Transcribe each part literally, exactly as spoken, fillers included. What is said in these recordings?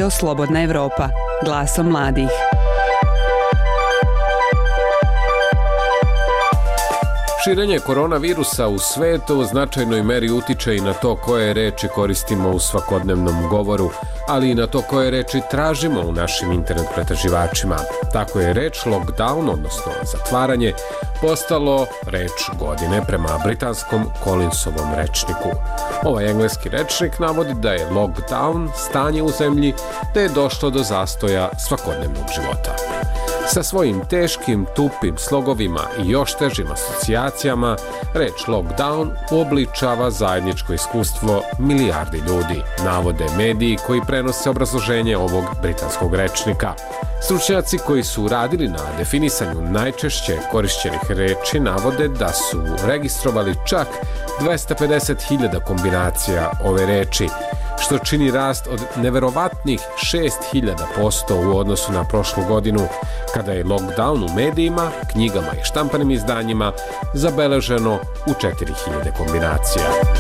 Radio Slobodna Evropa, glasom mladih. Širenje koronavirusa u svetu u značajnoj meri utiče i na to koje reči koristimo u svakodnevnom govoru, ali i na to koje reči tražimo u našim internet pretraživačima. Tako je reč lockdown, odnosno zatvaranje, postalo reč godine prema britanskom Collinsovom rečniku. Ovaj engleski rečnik navodi da je lockdown stanje u zemlji da je došlo do zastoja svakodnevnog života. Sa svojim teškim, tupim slogovima i još težim asocijacijama, reč lockdown uobličava zajedničko iskustvo milijardi ljudi, navode mediji koji prenose obrazloženje ovog britanskog rečnika. Stručnjaci koji su radili na definisanju najčešće korišćenih reči navode da su registrovali čak dvesta pedeset hiljada kombinacija ove reči, što čini rast od neverovatnih šest hiljada posto u odnosu na prošlu godinu, kada je lockdown u medijima, knjigama i štampanim izdanjima zabeleženo u četiri hiljade kombinacija.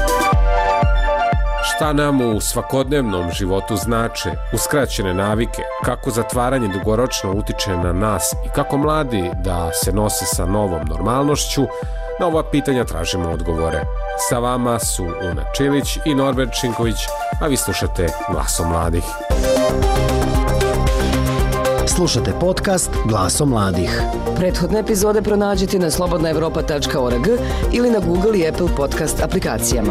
Šta nam u svakodnevnom životu znače uskraćene navike, kako zatvaranje dugoročno utiče na nas i kako mladi da se nose sa novom normalnošću, na ova pitanja tražimo odgovore. Sa vama su Una Čilić i Norbert Šinković, a vi slušate Glasom mladih. Slušate podcast Glasom mladih. Prethodne epizode pronađite na slobodna evropa tačka org ili na Google i Apple podcast aplikacijama.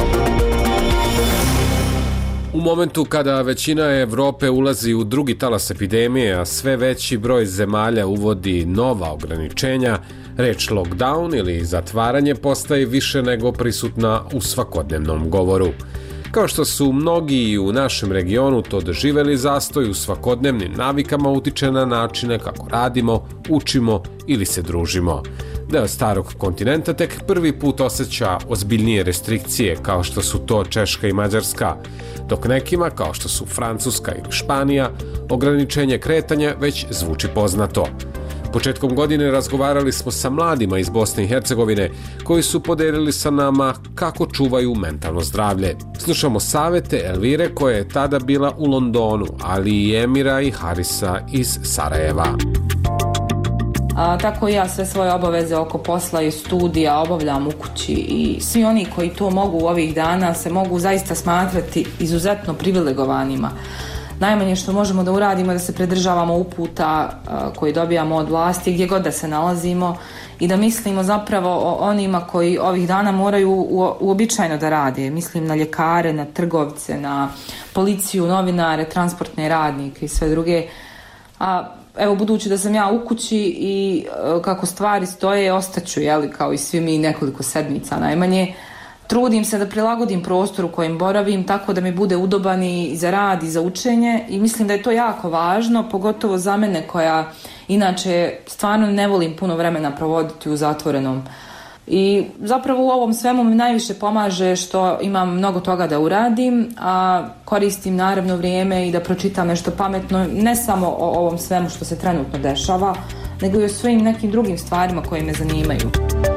U momentu kada većina Evrope ulazi u drugi talas epidemije, a sve veći broj zemalja uvodi nova ograničenja, reč lockdown ili zatvaranje postaje više nego prisutna u svakodnevnom govoru. Kao što su mnogi u našem regionu to doživeli, zastoj u svakodnevnim navikama utiče na načine kako radimo, učimo ili se družimo. Deo starog kontinenta tek prvi put osjeća ozbiljnije restrikcije kao što su to Češka i Mađarska, dok nekima kao što su Francuska ili Španija ograničenje kretanja već zvuči poznato. Početkom godine razgovarali smo sa mladima iz Bosne i Hercegovine koji su podelili sa nama kako čuvaju mentalno zdravlje. Slušamo savete Elvire koja je tada bila u Londonu, ali i Emira i Harisa iz Sarajeva. A, tako i ja sve svoje obaveze oko posla i studija obavljam u kući i svi oni koji to mogu ovih dana se mogu zaista smatrati izuzetno privilegovanima. Najmanje što možemo da uradimo je da se pridržavamo uputa a, koji dobijamo od vlasti gdje god da se nalazimo i da mislimo zapravo o onima koji ovih dana moraju u, uobičajeno da rade. Mislim na ljekare, na trgovce, na policiju, novinare, transportne radnike i sve druge. A evo, budući da sam ja u kući i e, kako stvari stoje, ostaću, jeli, kao i svi mi nekoliko sedmica najmanje. Trudim se da prilagodim prostor u kojem boravim tako da mi bude udoban i za rad i za učenje i mislim da je to jako važno, pogotovo za mene koja inače stvarno ne volim puno vremena provoditi u zatvorenom. I zapravo u ovom svemu mi najviše pomaže što imam mnogo toga da uradim, a koristim naravno vrijeme i da pročitam nešto pametno, ne samo o ovom svemu što se trenutno dešava, nego i o svojim nekim drugim stvarima koje me zanimaju.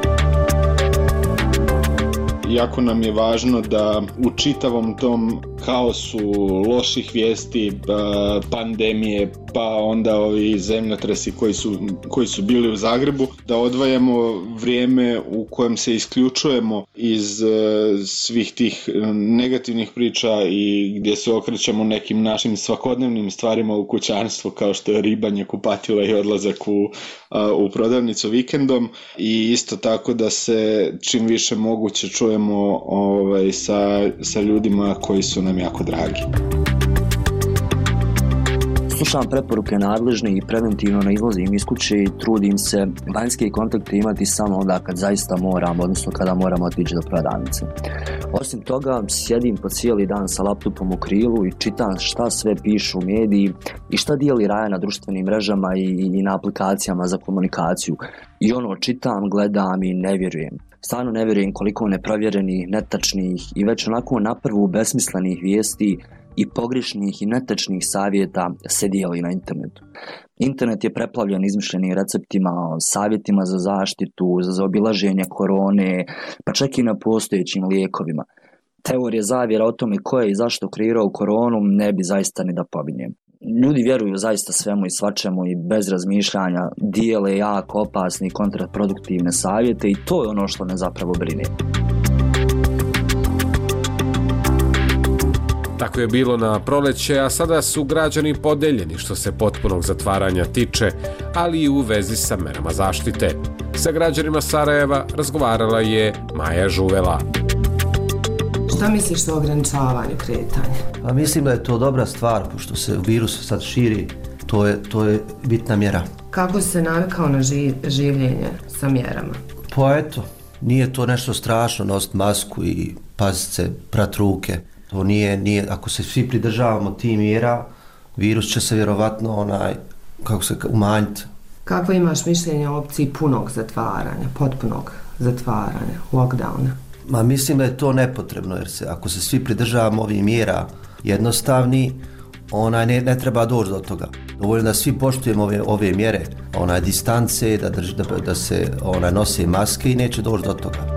Jako nam je važno da u čitavom tom haosu loših vijesti, pandemije, pa onda ovi zemljotresi koji su, koji su bili u Zagrebu, da odvajamo vrijeme u kojem se isključujemo iz svih tih negativnih priča i gdje se okrećemo nekim našim svakodnevnim stvarima u kućanstvu, kao što je ribanje, kupatila i odlazak u, u prodavnicu vikendom, i isto tako da se čim više moguće čujemo ovaj, sa, sa ljudima koji su nam jako dragi. Slušam preporuke nadležnih i preventivno ne izlazim iz kuće i trudim se vanjske kontakte imati samo onda kad zaista moram, odnosno kada moramo otići do prodavnice. Osim toga, sjedim po cijeli dan sa laptopom u krilu i čitam šta sve pišu mediji i šta dijeli Raja na društvenim mrežama i, i na aplikacijama za komunikaciju. I ono, čitam, gledam i ne vjerujem. Stvarno ne vjerujem koliko neprovjerenih, netačnih i već onako naprvu besmislenih vijesti i pogrešnih i netačnih savjeta se dijeli na internetu. Internet je preplavljen izmišljenim receptima, savjetima za zaštitu, za zaobilaženje korone, pa čak i na postojećim lijekovima. teorije zavjera o tome ko je i zašto kreirao koronu ne bi zaista ni da pominjem. Ljudi vjeruju zaista svemu i svačemu i bez razmišljanja dijele jako opasne i kontraproduktivne savjete i to je ono što me zapravo brine. Tako je bilo na proleće, a sada su građani podeljeni što se potpunog zatvaranja tiče, ali i u vezi sa merama zaštite. Sa građanima Sarajeva razgovarala je Maja Žuvela. Šta misliš o ograničavanju kretanja? Pa mislim da je to dobra stvar, pošto se virus sad širi, to je, to je bitna mjera. Kako si se navikao na ži, življenje sa mjerama? Pa eto, nije to nešto strašno nositi masku i pazit se, prat ruke. To nije, nije, ako se svi pridržavamo tih mjera, virus će se vjerovatno onaj, kako se umanjiti. Kako imaš mišljenje o opciji punog zatvaranja, potpunog zatvaranja, lockdowna? Ma mislim da je to nepotrebno, jer se ako se svi pridržavamo ovih mjera jednostavni, onaj ne, ne treba doći do toga. Dovoljno da svi poštujemo ove, ove mjere, onaj distance, da, drž, da, da se onaj nose maske i neće doći do toga.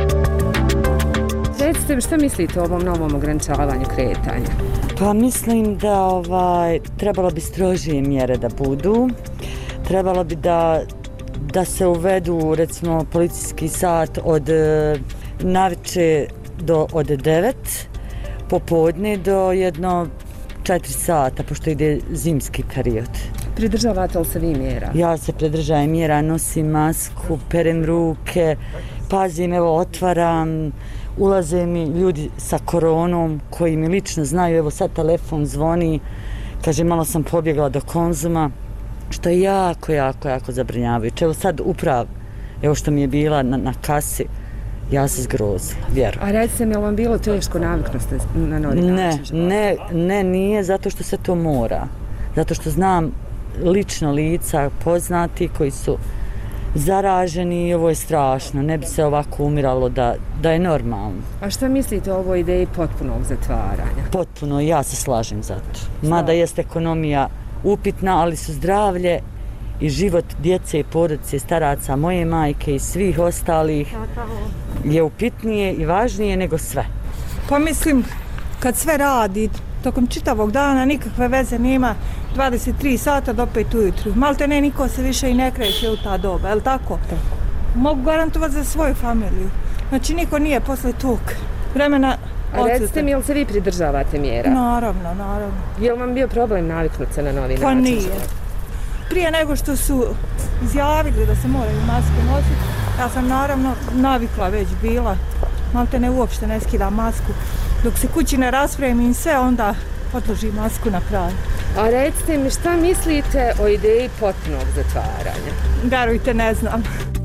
Recite mi, šta mislite o ovom novom ograničavanju kretanja? Pa mislim da ovaj, trebalo bi strožije mjere da budu. Trebalo bi da, da se uvedu recimo policijski sat od navečer do od devet, popodne do jedno četiri sata, pošto ide zimski period. Pridržavate li se vi mjera? Ja se pridržavam mjera, nosim masku, perem ruke, pazim, evo otvaram, ulaze mi ljudi sa koronom koji mi lično znaju, evo sad telefon zvoni, kaže malo sam pobjegla do Konzuma, što je jako, jako, jako zabrinjavajuće. Evo sad upravo, evo što mi je bila na, na kasi, ja se zgrozila, vjerujem. A recite mi, je li vam bilo teško naviknuti na novi način? Ne, ne, ne, nije zato što se to mora. Zato što znam lično lica poznati koji su zaraženi i ovo je strašno. Ne bi se ovako umiralo da, da je normalno. A šta mislite o ovoj ideji potpunog zatvaranja? Potpuno, ja se slažem za to. Mada jest ekonomija upitna, ali su zdravlje i život djece i porodice, staraca, moje majke i svih ostalih je upitnije i važnije nego sve. Pa mislim, kad sve radi, tokom čitavog dana nikakve veze nema, dvadeset tri sata do pet ujutru. Malte ne, niko se više i ne kreće u ta doba, je li tako? Da. Mogu garantovati za svoju familiju. Znači, niko nije posle tog vremena odsutan. A recite mi, jel se vi pridržavate mjera? Naravno, naravno. Je li vam bio problem naviknuti se na novi pa način? Pa nije. Prije nego što su izjavili da se moraju maske nositi, ja sam naravno navikla već bila. Malte ne, uopšte ne skidam masku. Dok se kući ne raspremim sve, onda odložim masku na pravi. A recite mi, šta mislite o ideji potpunog zatvaranja? Verujte, ne znam.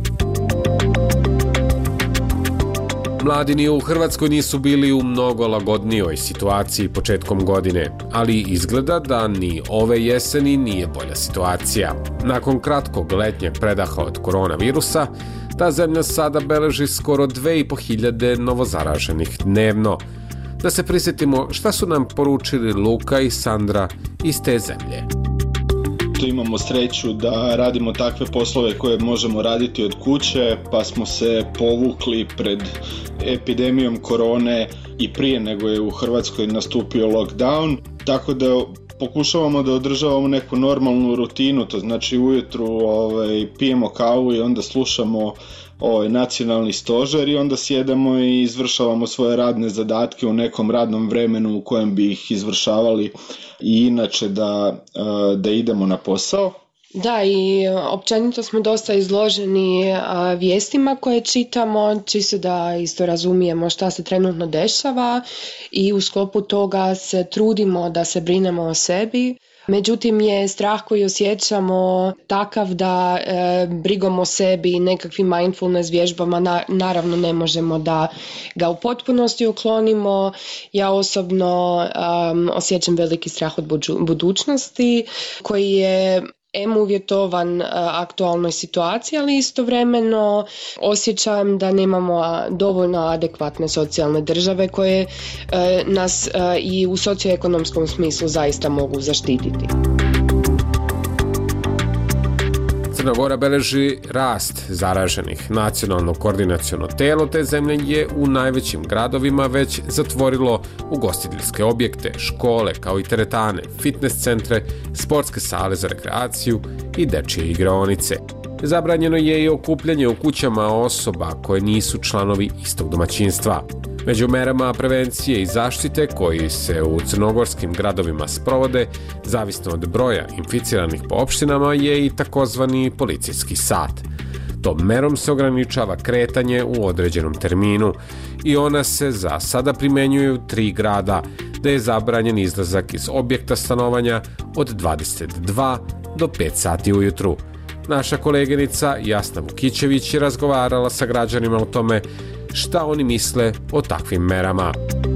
Mladi ni u Hrvatskoj nisu bili u mnogo lagodnijoj situaciji početkom godine, ali izgleda da ni ove jeseni nije bolja situacija. Nakon kratkog letnjeg predaha od koronavirusa, ta zemlja sada beleži skoro dve i po hiljade novozaraženih dnevno. Da se prisjetimo šta su nam poručili Luka i Sandra iz te zemlje. Tu imamo sreću da radimo takve poslove koje možemo raditi od kuće, pa smo se povukli pred epidemijom korone i prije nego je u Hrvatskoj nastupio lockdown, tako da pokušavamo da održavamo neku normalnu rutinu, to znači ujutru ovaj, pijemo kavu i onda slušamo ovaj, nacionalni stožer i onda sjedamo i izvršavamo svoje radne zadatke u nekom radnom vremenu u kojem bi ih izvršavali i inače da, da idemo na posao. Da, i općenito smo dosta izloženi a, vijestima koje čitamo, čisto da isto razumijemo šta se trenutno dešava i u sklopu toga se trudimo da se brinemo o sebi. Međutim je strah koji osjećamo takav da e, brigom o sebi i nekakvim mindfulness vježbama na, naravno ne možemo da ga u potpunosti uklonimo. Ja osobno um, osjećam veliki strah od buđu, budućnosti koji je em uvjetovan uh, aktualnoj situaciji, ali istovremeno osjećam da nemamo dovoljno adekvatne socijalne države koje uh, nas uh, i u socioekonomskom smislu zaista mogu zaštititi. Crna Gora beleži rast zaraženih. Nacionalno koordinaciono telo te zemlje je u najvećim gradovima već zatvorilo ugostiteljske objekte, škole kao i teretane, fitness centre, sportske sale za rekreaciju i dečije igraonice. Zabranjeno je i okupljanje u kućama osoba koje nisu članovi istog domaćinstva. Među merama prevencije i zaštite koji se u crnogorskim gradovima sprovode, zavisno od broja inficiranih po opštinama, je i takozvani policijski sat. Tom merom se ograničava kretanje u određenom terminu i ona se za sada primenjuje u tri grada, da je zabranjen izlazak iz objekta stanovanja od dvadeset dva do pet sati ujutru. Naša koleginica Jasna Vukićević je razgovarala sa građanima o tome šta oni misle o takvim merama.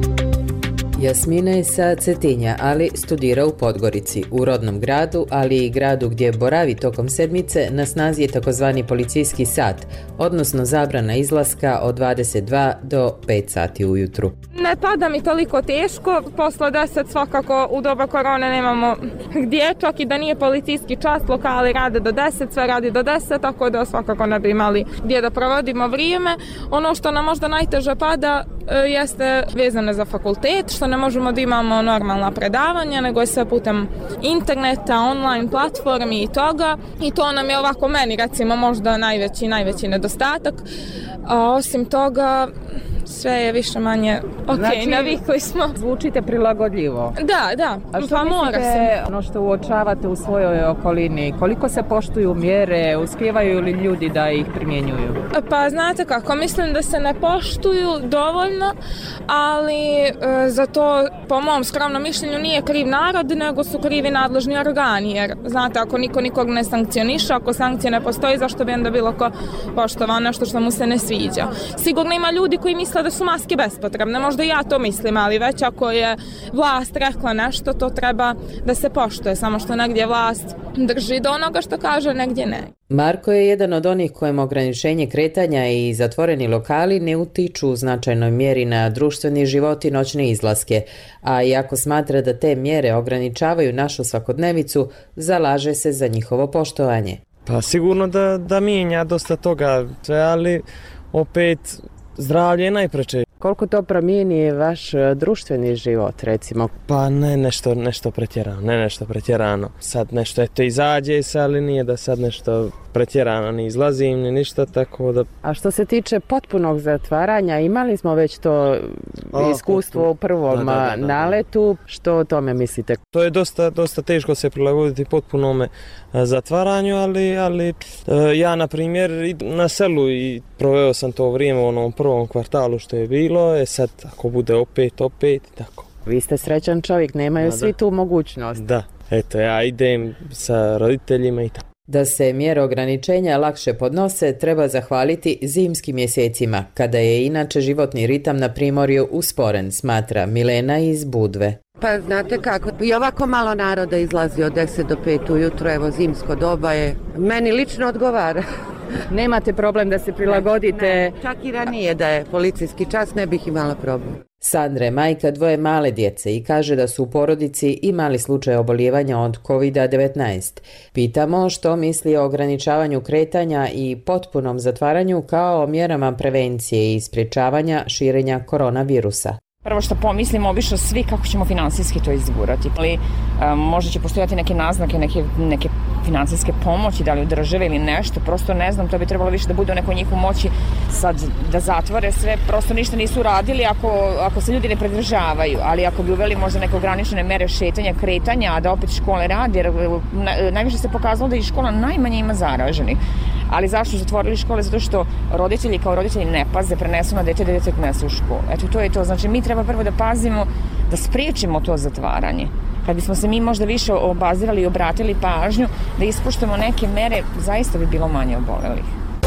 Jasmina je sa Cetinja, ali studira u Podgorici, u rodnom gradu, ali i gradu gdje boravi tokom sedmice. Na snazi je takozvani policijski sat, odnosno zabrana izlaska od dvadeset dva do pet sati ujutru. Ne pada mi toliko teško, posle deset svakako u doba korone nemamo gdje, čak i da nije policijski čas, lokali rade do deset, sve radi do deset, tako da svakako ne bi imali gdje da provodimo vrijeme. Ono što nam možda najteže pada jeste vezano za fakultet, što ne možemo da imamo normalna predavanja, nego je sve putem interneta, online platformi i toga. I to nam je ovako meni recimo možda najveći, najveći nedostatak. A osim toga, sve je više manje ok, znači, navikli smo. Zvučite prilagodljivo. Da, da, a što pa mora se. Ono što uočavate u svojoj okolini, koliko se poštuju mjere, uspijevaju li ljudi da ih primjenjuju? Pa znate kako, mislim da se ne poštuju dovoljno, ali e, za to, po mom skromnom mišljenju, nije kriv narod, nego su krivi nadležni organi, jer znate, ako niko nikog ne sankcioniše, ako sankcije ne postoji, zašto bi onda bilo ko poštovao nešto što mu se ne sviđa. Sigurno ima ljudi koji misle da su maske bespotrebne, možda ja to mislim, ali već ako je vlast rekla nešto, to treba da se poštuje, samo što negdje vlast drži do onoga što kaže, negdje ne. Marko je jedan od onih kojem ograničenje kretanja i zatvoreni lokali ne utiču u značajnoj mjeri na društveni život i noćne izlaske, a iako smatra da te mjere ograničavaju našu svakodnevicu, zalaže se za njihovo poštovanje. Pa sigurno da, da mijenja dosta toga, ali opet zdravlje je najpreče. Koliko to promijeni vaš društveni život, recimo? Pa ne nešto, nešto pretjerano, ne nešto pretjerano. Sad nešto, eto, izađe se, ali nije da sad nešto pretjerano, ni izlazim, ni ništa, tako da... A što se tiče potpunog zatvaranja, imali smo već to o, iskustvo potpuno. U prvom da, da, da, da. naletu, što o tome mislite? To je dosta, dosta teško se prilagoditi potpunome zatvaranju, ali, ali ja, na primjer, na selu i proveo sam to vrijeme u onom prvom kvartalu što je bilo, e sad, ako bude opet, opet, tako. Vi ste srećan čovjek, nemaju da, svi da. tu mogućnost. Da, eto, ja idem sa roditeljima i tako. Da se mjere ograničenja lakše podnose, treba zahvaliti zimskim mjesecima, kada je inače životni ritam na primorju usporen, smatra Milena iz Budve. Pa znate kako, i ovako malo naroda izlazi od deset do pet ujutro, evo zimsko doba je, meni lično odgovara. Nemate problem da se prilagodite? Ne, ne, čak i ranije da je policijski čas, ne bih imala problem. Sandra je majka dvoje male djece i kaže da su u porodici imali slučaj obolijevanja od kovid devetnaest. Pitamo što misli o ograničavanju kretanja i potpunom zatvaranju kao mjerama prevencije i sprječavanja širenja koronavirusa. Prvo što pomislimo obično svi kako ćemo finansijski to izgurati. Ali um, možda će postojati neke naznake, neke, neke finansijske pomoći, da li od države ili nešto, prosto ne znam, to bi trebalo više da bude u nekoj njihovu moći sad da zatvore sve, prosto ništa nisu radili ako, ako se ljudi ne pridržavaju, ali ako bi uveli možda neke ograničene mere šetanja, kretanja, a da opet škole radi, jer na, najviše se pokazalo da i škola najmanje ima zaraženih. Ali zašto su zatvorili škole? Zato što roditelji kao roditelji ne paze, prenesu na dete, da dete prenesu u školu. Eto, to je to. Znači, mi treba prvo da pazimo, da spriječimo to zatvaranje. Kad bismo se mi možda više obazirali i obratili pažnju, da ispoštujemo neke mere, zaista bi bilo manje obolelih.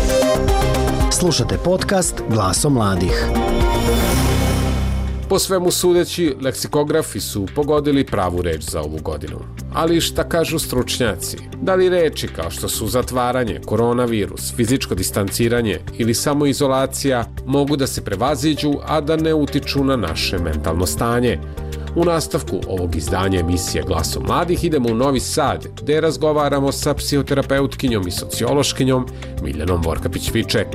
Slušate podcast Glasom mladih. Po svemu sudeći, leksikografi su pogodili pravu reč za ovu godinu. Ali šta kažu stručnjaci? Da li reči kao što su zatvaranje, koronavirus, fizičko distanciranje ili samoizolacija mogu da se prevaziđu, a da ne utiču na naše mentalno stanje? U nastavku ovog izdanja emisije Glasom mladih idemo u Novi Sad, gde razgovaramo sa psihoterapeutkinjom i sociološkinjom Miljanom Vorkapić-Viček.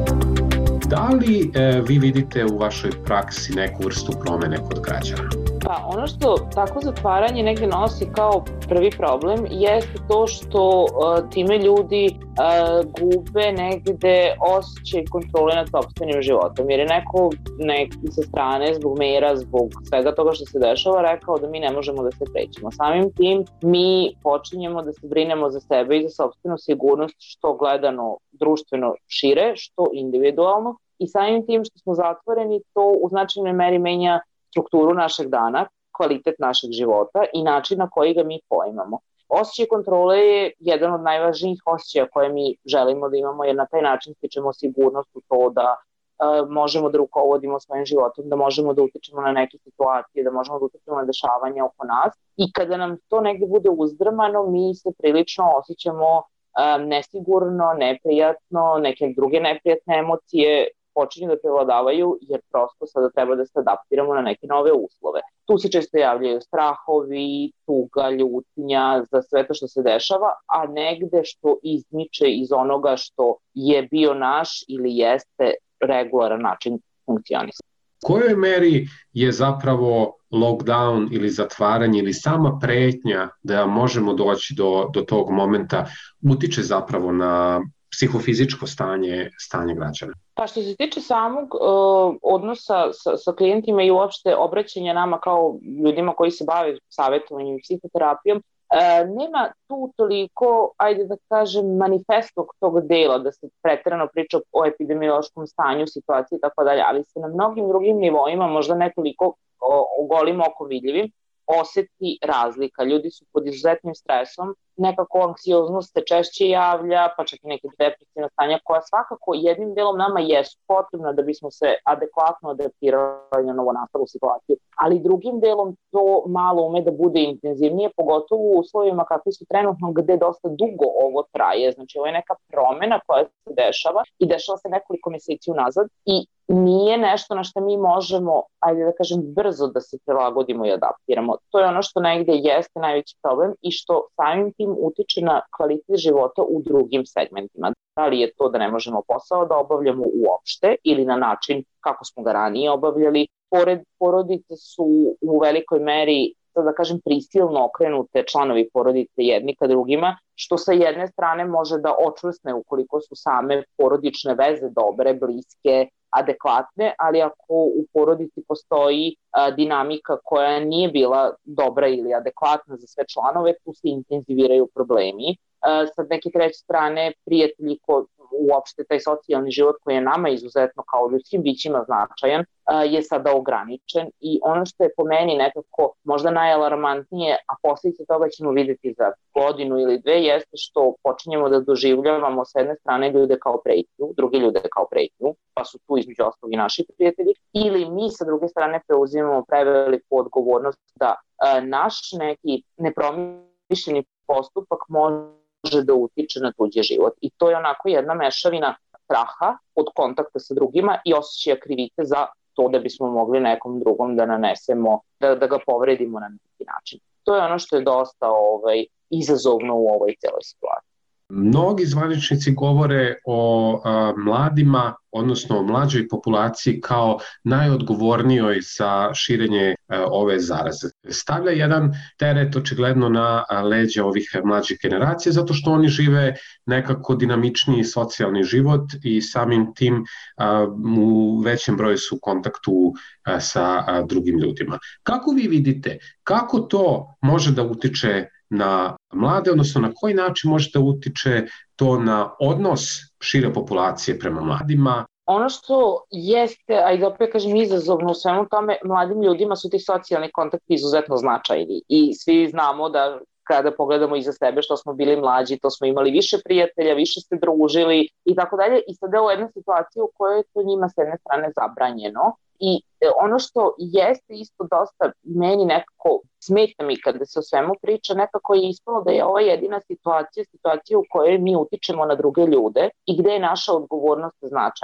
Da li e, vi vidite u vašoj praksi neku vrstu promene kod građana? Pa ono što tako zatvaranje negde nosi kao prvi problem jeste to što uh, time ljudi uh, gube negde osjećaj kontrole nad sopstvenim životom. Jer je neko, neki sa strane, zbog mera, zbog svega toga što se dešava, rekao da mi ne možemo da se krećemo. Samim tim mi počinjemo da se brinemo za sebe i za sopstvenu sigurnost, što gledano društveno šire, što individualno. I samim tim što smo zatvoreni, to u značajnoj meri menja strukturu našeg dana, kvalitet našeg života i način na koji ga mi poimamo. Osjećaj kontrole je jedan od najvažnijih osjećaja koje mi želimo da imamo, jer na taj način stičemo sigurnost u to da e, možemo da rukovodimo svojim životom, da možemo da utičemo na neke situacije, da možemo da utičemo na dešavanja oko nas. I kada nam to negde bude uzdrmano, mi se prilično osjećamo e, nesigurno, neprijatno, neke druge neprijatne emocije počinju da prevladavaju, jer prosto sada treba da se adaptiramo na neke nove uslove. Tu se često javljaju strahovi, tuga, ljutnja za sve to što se dešava, a negde što izmiče iz onoga što je bio naš ili jeste regularan način funkcionisanja. U kojoj meri je zapravo lockdown ili zatvaranje ili sama pretnja da možemo doći do, do tog momenta utiče zapravo na psihofizičko stanje, stanje građana? Pa što se tiče samog uh, odnosa sa, sa klijentima i uopšte obraćanja nama kao ljudima koji se bave savjetovanjem i psihoterapijom, uh, nema tu toliko, ajde da kažem, manifestog tog dela, da se preterano priča o epidemiološkom stanju, situaciji i tako dalje, ali se na mnogim drugim nivoima, možda nekoliko o golim okom vidljivim, oseti razlika. Ljudi su pod izuzetnim stresom, nekako anksioznost se češće javlja, pa čak i neke depresivne stanja koja svakako jednim delom nama jesu potrebna da bismo se adekvatno adaptirali na novonastalu situaciju, ali drugim delom to malo ume da bude intenzivnije, pogotovo u uslovima kakvi su trenutno gde dosta dugo ovo traje. Znači ovo je neka promena koja se dešava i dešava se nekoliko meseci unazad i nije nešto na što mi možemo, ajde da kažem, brzo da se prilagodimo i adaptiramo. To je ono što negde jeste najveći problem i što samim tim utiče na kvalitet života u drugim segmentima. Da li je to da ne možemo posao da obavljamo uopšte ili na način kako smo ga ranije obavljali. Pored porodice su u velikoj meri, da kažem, prisilno okrenute članovi porodice jedni ka drugima, što sa jedne strane može da očvrsne ukoliko su same porodične veze dobre, bliske, adekvatne, ali ako u porodici postoji a, dinamika koja nije bila dobra ili adekvatna za sve članove, tu se intenziviraju problemi. A, sa neke treće strane, prijatelji ko, uopšte taj socijalni život koji je nama izuzetno kao ljudskim bićima značajan, a, je sada ograničen i ono što je po meni nekako možda najalarmantnije, a posljedice toga ćemo videti za godinu ili dve, jeste što počinjemo da doživljavamo s jedne strane ljude kao pretnju, druge ljude kao pretnju, pa su tu između ostalog i naši prijatelji, ili mi sa druge strane preuzimamo preveliku odgovornost da a, naš neki nepromišljeni postupak može da utiče na tuđi život. I to je onako jedna mešavina straha od kontakta sa drugima i osjećaja krivice za to da bismo mogli nekom drugom da nanesemo, da, da ga povredimo na neki način. To je ono što je dosta ovaj, izazovno u ovoj cijeloj situaciji. Mnogi zvaničnici govore o a, mladima, odnosno o mlađoj populaciji kao najodgovornijoj za širenje a, ove zaraze. Stavlja jedan teret očigledno na a, leđa ovih mlađih generacija, zato što oni žive nekako dinamičniji socijalni život i samim tim a, u većem broju su u kontaktu a, sa a, drugim ljudima. Kako vi vidite, kako to može da utiče na mlade, odnosno na koji način može da utiče to na odnos šire populacije prema mladima? Ono što jeste, a i da opet kažem izazovno u svemu tome, mladim ljudima su ti socijalni kontakti izuzetno značajni i svi znamo da kada pogledamo iza sebe što smo bili mlađi, to smo imali više prijatelja, više se družili i tako dalje i sada je u jednoj situaciji u kojoj je to njima s jedne strane zabranjeno. I ono što jeste isto dosta meni nekako smeta mi kada se o svemu priča, nekako je ispalo da je ova jedina situacija, situacija u kojoj mi utičemo na druge ljude i gde je naša odgovornost značajna.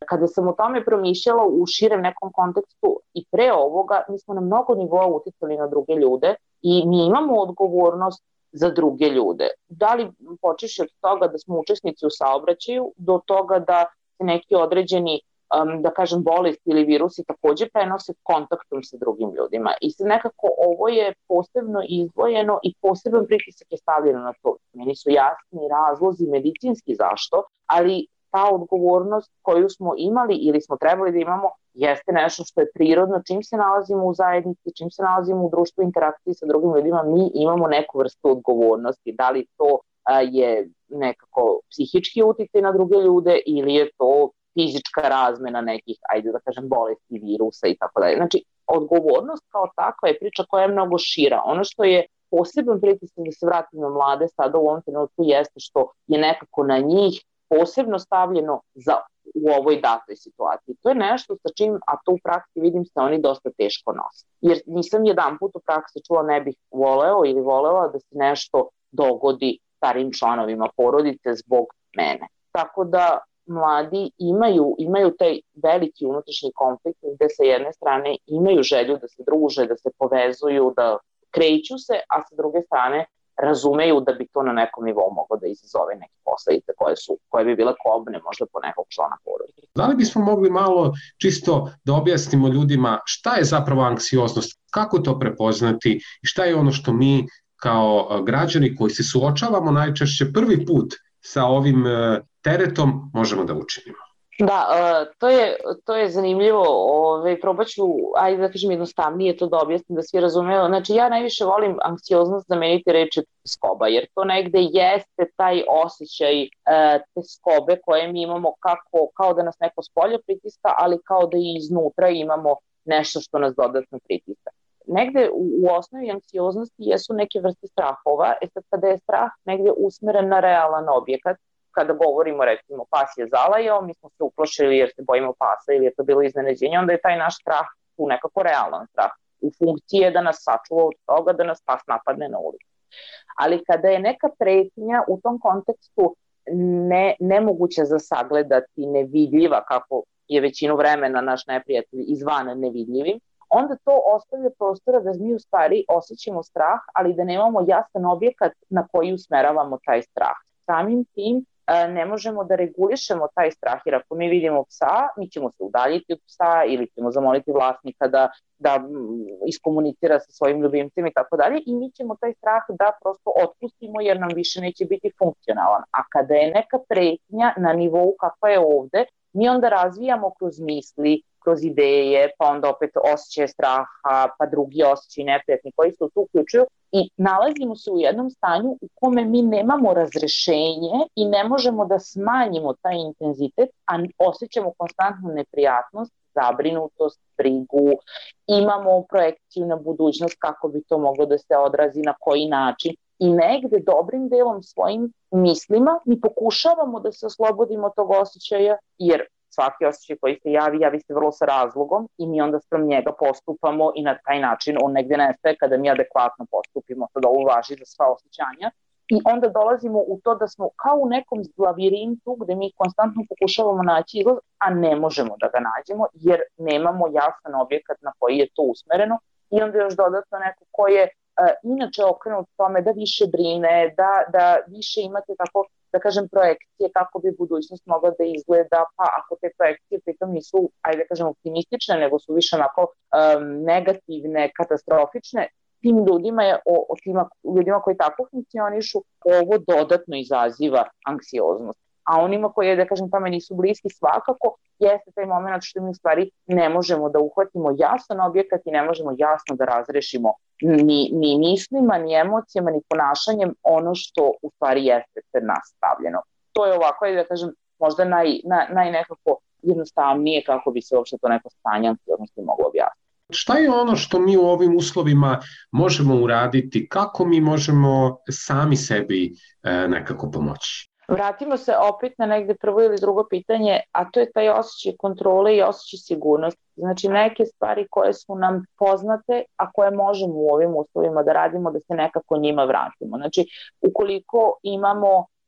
Kada sam o tome promišljala u širem nekom kontekstu i pre ovoga, mi smo na mnogo nivoa uticali na druge ljude i mi imamo odgovornost za druge ljude. Da li počeši od toga da smo učesnici u saobraćaju, do toga da se neki određeni, um, da kažem, bolesti ili virusi takođe prenose kontaktom sa drugim ljudima. I sad nekako ovo je posebno izdvojeno i poseban pritisak je stavljeno na to. Meni su jasni razlozi medicinski zašto, ali ta odgovornost koju smo imali ili smo trebali da imamo jeste nešto što je prirodno. Čim se nalazimo u zajednici, čim se nalazimo u društvu, interakciji sa drugim ljudima, mi imamo neku vrstu odgovornosti. Da li to a, je nekako psihički uticaj na druge ljude ili je to fizička razmena nekih, ajde da kažem, bolesti, virusa i tako dalje. Znači, odgovornost kao takva je priča koja je mnogo šira. Ono što je poseban pritisak da se vratimo na mlade sada u ovom trenutku jeste što je nekako na njih posebno stavljeno za u ovoj datoj situaciji. To je nešto sa čim, a to u praksi vidim, se oni dosta teško nose. Jer nisam jedan put u praksi čula ne bih voleo ili volela da se nešto dogodi starim članovima porodice zbog mene. Tako da mladi imaju, imaju taj veliki unutrašnji konflikt gde sa jedne strane imaju želju da se druže, da se povezuju, da kreću se, a sa druge strane razumeju da bi to na nekom nivou moglo da izazove neke posledice koje su, koje bi bile kobne možda po nekog člana porodice. Da li bismo mogli malo čisto da objasnimo ljudima šta je zapravo anksioznost, kako to prepoznati i šta je ono što mi kao građani koji se suočavamo najčešće prvi put sa ovim teretom možemo da učinimo? Da, to je, to je zanimljivo. Ove, probat ću, ajde da kažem jednostavnije to da objasnim, da svi razumeju. Znači, ja najviše volim anksioznost zameniti reči skoba, jer to negde jeste taj osjećaj e, te skobe koje mi imamo kako, kao da nas neko spolja pritiska, ali kao da i iznutra imamo nešto što nas dodatno pritiska. Negde u, u osnovi anksioznosti jesu neke vrste strahova, e sad kada je strah negde usmeren na realan objekat, kada govorimo, recimo, pas je zalajao, mi smo se uplašili jer se bojimo pasa ili je to bilo iznenađenje, onda je taj naš strah tu nekako realan strah. U funkciji je da nas sačuva od toga da nas pas napadne na ulici. Ali kada je neka pretnja u tom kontekstu ne, nemoguća za sagledati, nevidljiva, kako je većinu vremena naš neprijatelj izvana nevidljivim, onda to ostavlja prostora da mi u stvari osjećamo strah, ali da nemamo jasan objekat na koji usmeravamo taj strah. Samim tim ne možemo da regulišemo taj strah, jer ako mi vidimo psa, mi ćemo se udaljiti od psa ili ćemo zamoliti vlasnika da, da iskomunicira sa svojim ljubimcem i tako dalje i mi ćemo taj strah da prosto otpustimo jer nam više neće biti funkcionalan. A kada je neka pretnja na nivou kakva je ovde, mi onda razvijamo kroz misli, kroz ideje, pa onda opet osjećaje straha, pa drugi osjećaji neprijatni koji se tu uključuju i nalazimo se u jednom stanju u kome mi nemamo razrešenje i ne možemo da smanjimo taj intenzitet, a osjećamo konstantnu neprijatnost, zabrinutost, brigu, imamo projekciju na budućnost kako bi to moglo da se odrazi, na koji način. I negde dobrim delom svojim mislima mi pokušavamo da se oslobodimo tog osjećaja, jer svaki osjećaj koji se javi, javi se vrlo sa razlogom i mi onda sprem njega postupamo i na taj način on negde nestaje kada mi adekvatno postupimo, to da ovo važi za sva osjećanja. I onda dolazimo u to da smo kao u nekom lavirintu gde mi konstantno pokušavamo naći izlaz, a ne možemo da ga nađemo jer nemamo jasan objekat na koji je to usmereno i onda još dodatno neko ko je uh, inače okrenut tome da više brine, da, da više imate tako da kažem, projekcije kako bi budućnost mogla da izgleda, pa ako te projekcije pritom nisu, ajde da kažem, optimistične, nego su više onako um, negativne, katastrofične, tim ljudima, je, o, o tima, ljudima koji tako funkcionišu, ovo dodatno izaziva anksioznost. A onima koji, da kažem, tome nisu bliski, svakako jeste taj moment što mi u stvari ne možemo da uhvatimo jasan objekat i ne možemo jasno da razrešimo ni, ni mislima, ni emocijama, ni ponašanjem ono što u stvari jeste pred nas stavljeno. To je ovako, da kažem, možda naj, naj, naj nekako jednostavnije kako bi se uopšte to neko stanje anksioznosti moglo objasniti. Šta je ono što mi u ovim uslovima možemo uraditi? Kako mi možemo sami sebi e, nekako pomoći? Vratimo se opet na negde prvo ili drugo pitanje, a to je taj osjećaj kontrole i osjećaj sigurnosti. Znači neke stvari koje su nam poznate, a koje možemo u ovim uslovima da radimo, da se nekako njima vratimo. Znači ukoliko imamo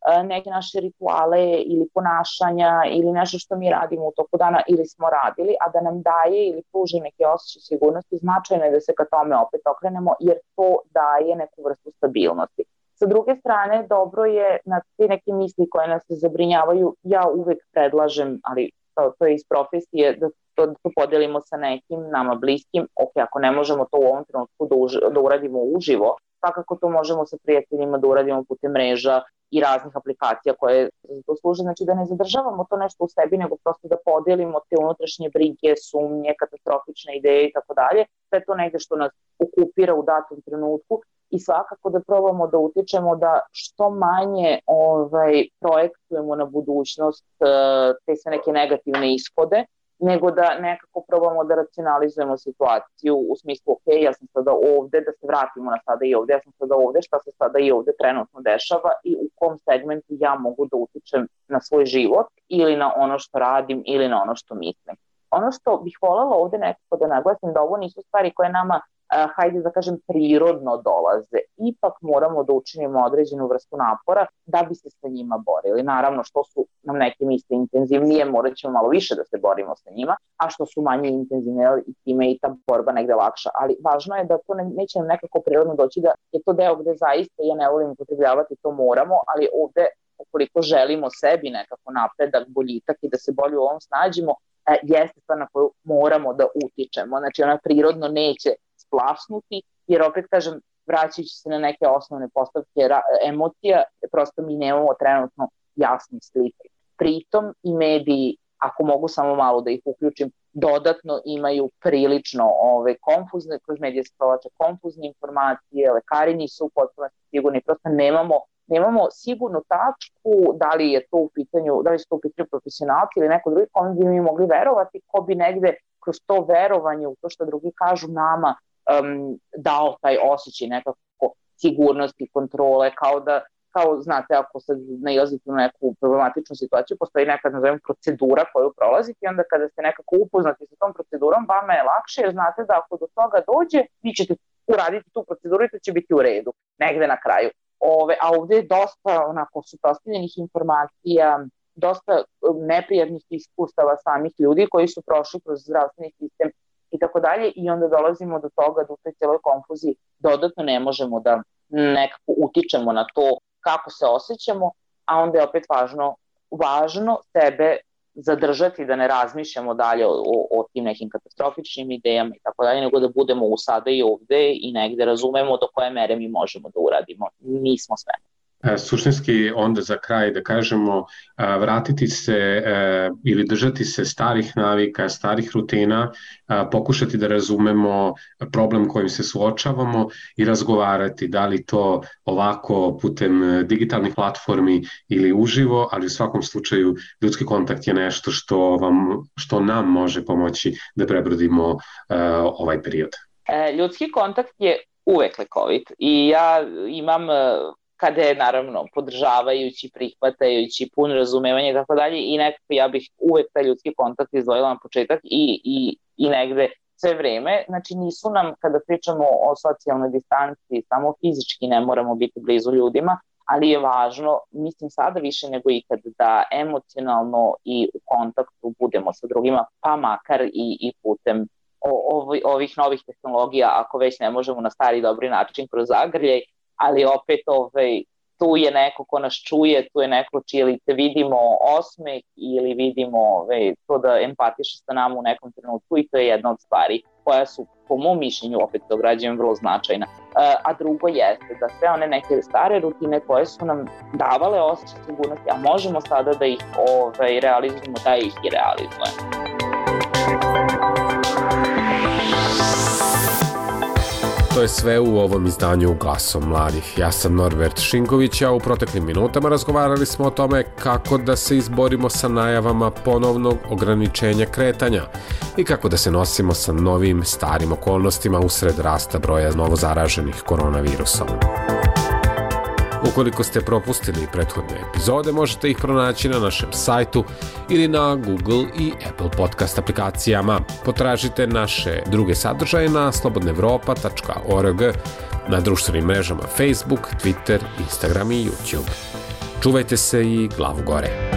neke naše rituale ili ponašanja ili nešto što mi radimo u toku dana ili smo radili, a da nam daje ili pruži neke osjećaje sigurnosti, značajno je da se ka tome opet okrenemo jer to daje neku vrstu stabilnosti. Sa druge strane, dobro je na te neke misli koje nas zabrinjavaju, ja uvek predlažem, ali to, to je iz profesije, da to, da to podelimo sa nekim nama bliskim, ok, ako ne možemo to u ovom trenutku da, uži, da uradimo uživo, svakako to možemo sa prijateljima da uradimo putem mreža i raznih aplikacija koje za to služe, znači da ne zadržavamo to nešto u sebi, nego prosto da podelimo te unutrašnje brige, sumnje, katastrofične ideje i tako dalje, sve to negde što nas okupira u datom trenutku i svakako da probamo da utičemo da što manje ovaj, projektujemo na budućnost te sve neke negativne ishode, nego da nekako probamo da racionalizujemo situaciju u smislu, ok, ja sam sada ovde, da se vratimo na sada i ovde, ja sam sada ovde, šta se sada i ovde trenutno dešava i u kom segmentu ja mogu da utičem na svoj život ili na ono što radim ili na ono što mislim. Ono što bih voljela ovde nekako da naglasim da ovo nisu stvari koje nama Uh, hajde da kažem prirodno dolaze, ipak moramo da učinimo određenu vrstu napora da bi se sa njima borili. Naravno što su nam neke misle intenzivnije, morat ćemo malo više da se borimo sa njima, a što su manje intenzivne i time i ta borba negde lakša, ali važno je da to ne, neće nam nekako prirodno doći, da je to deo gde zaista, ja ne volim upotrebljavati, to moramo, ali ovde ukoliko želimo sebi nekako napredak, boljitak i da se bolje u ovom snađimo, e, jeste stvar na koju moramo da utičemo, znači ona prirodno neće splasnuti, jer opet kažem, vraćajući se na neke osnovne postavke emocija, prosto mi nemamo trenutno jasne slike. Pritom i mediji, ako mogu samo malo da ih uključim, dodatno imaju prilično ove, konfuzne, kroz medije se provlače konfuzne informacije, lekari nisu potpuno sigurni, prosto nemamo, nemamo sigurnu tačku da li je to u pitanju, da li su to u pitanju profesionalci ili neko drugi kome bi mi mogli verovati, ko bi negde kroz to verovanje u to što drugi kažu nama um, dao taj osjećaj nekako sigurnosti, kontrole, kao da, kao znate, ako sad nailazite na neku problematičnu situaciju, postoji neka, nazovem, procedura koju prolazite i onda kada ste nekako upoznati sa tom procedurom, vama je lakše jer znate da ako do toga dođe, vi ćete uraditi tu proceduru i to će biti u redu, negde na kraju. Ove, a ovde je dosta onako suprotstavljenih informacija, dosta neprijatnih iskustava samih ljudi koji su prošli kroz zdravstveni sistem i tako dalje i onda dolazimo do toga da u toj cijeloj konfuziji dodatno ne možemo da nekako utičemo na to kako se osjećamo, a onda je opet važno, važno sebe zadržati da ne razmišljamo dalje o, o, o tim nekim katastrofičnim idejama i tako dalje, nego da budemo u sada i ovde i negde razumemo do koje mere mi možemo da uradimo. Nismo sve. Suštinski onda za kraj da kažemo vratiti se ili držati se starih navika, starih rutina, pokušati da razumemo problem kojim se suočavamo i razgovarati da li to ovako putem digitalnih platformi ili uživo, ali u svakom slučaju ljudski kontakt je nešto što, vam, što nam može pomoći da prebrodimo ovaj period. Ljudski kontakt je uvek lekovit i ja imam kada je naravno podržavajući, prihvatajući, pun razumevanje i tako dalje i nekako ja bih uvek taj ljudski kontakt izdvojila na početak i, i, i negde sve vreme, znači nisu nam kada pričamo o socijalnoj distanci, samo fizički ne moramo biti blizu ljudima, ali je važno, mislim sada više nego ikad, da emocionalno i u kontaktu budemo sa drugima, pa makar i, i putem o, ovih novih tehnologija, ako već ne možemo na stari dobri način kroz zagrljaj, ali opet ovaj, tu je neko ko nas čuje, tu je neko čije lice vidimo osmeh ili vidimo ovaj, to da empatiše sa nama u nekom trenutku i to je jedna od stvari koja su po mom mišljenju, opet to građujem, vrlo značajna. A drugo jeste da sve one neke stare rutine koje su nam davale osjećaj sigurnosti, a možemo sada da ih ovaj, realizujemo, da ih i realizujemo. To je sve u ovom izdanju Glasom mladih. Ja sam Norbert Šinković, a u proteklim minutama razgovarali smo o tome kako da se izborimo sa najavama ponovnog ograničenja kretanja i kako da se nosimo sa novim starim okolnostima usred rasta broja novozaraženih koronavirusom. Ukoliko ste propustili prethodne epizode, možete ih pronaći na našem sajtu ili na Google i Apple podcast aplikacijama. Potražite naše druge sadržaje na slobodna evropa tačka org, na društvenim mrežama Facebook, Twitter, Instagram i YouTube. Čuvajte se i glavu gore.